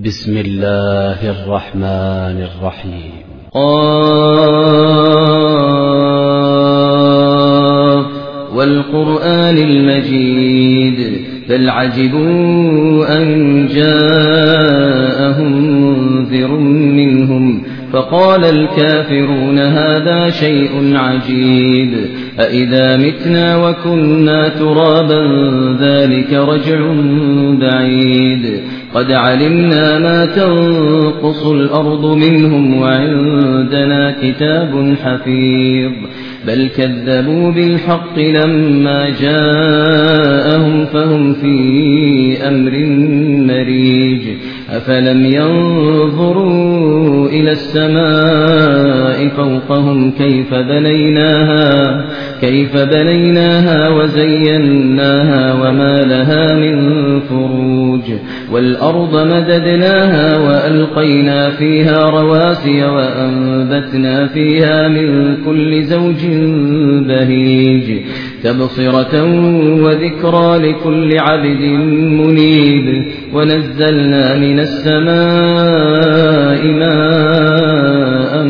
بسم الله الرحمن الرحيم. قاف والقرآن المجيد بل عجبوا أن جاءهم منذر منهم فقال الكافرون هذا شيء عجيب أإذا متنا وكنا ترابا ذلك رجع بعيد قد علمنا ما تنقص الأرض منهم وعندنا كتاب حفيظ بل كذبوا بالحق لما جاءهم فهم في أمر مريج أفلم ينظروا إلى السماء فوقهم كيف بنيناها وزيناها وما لها من فروج والأرض مددناها وألقينا فيها رواسي وأنبتنا فيها من كل زوج بهيج تبصرة وذكرى لكل عبد منيب ونزلنا من السماء ماء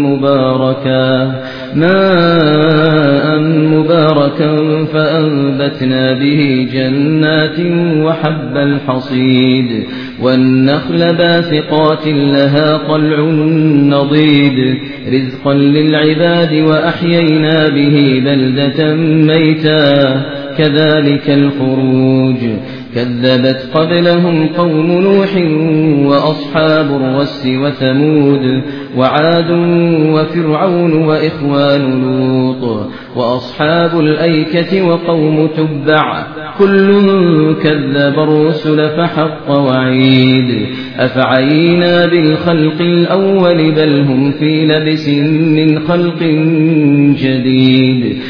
مباركا فأنبتنا به جنات وحب الحصيد والنخل باسقات لها طلع نضيد رزقا للعباد وأحيينا به بلدة ميتا كذلك الخروج كذبت قبلهم قوم نوح وأصحاب الرس وثمود وعاد وفرعون وإخوان لوط وأصحاب الأيكة وقوم تبع كل كذب الرسل فحق وعيد أفعينا بالخلق الأول بل هم في لبس من خلق جديد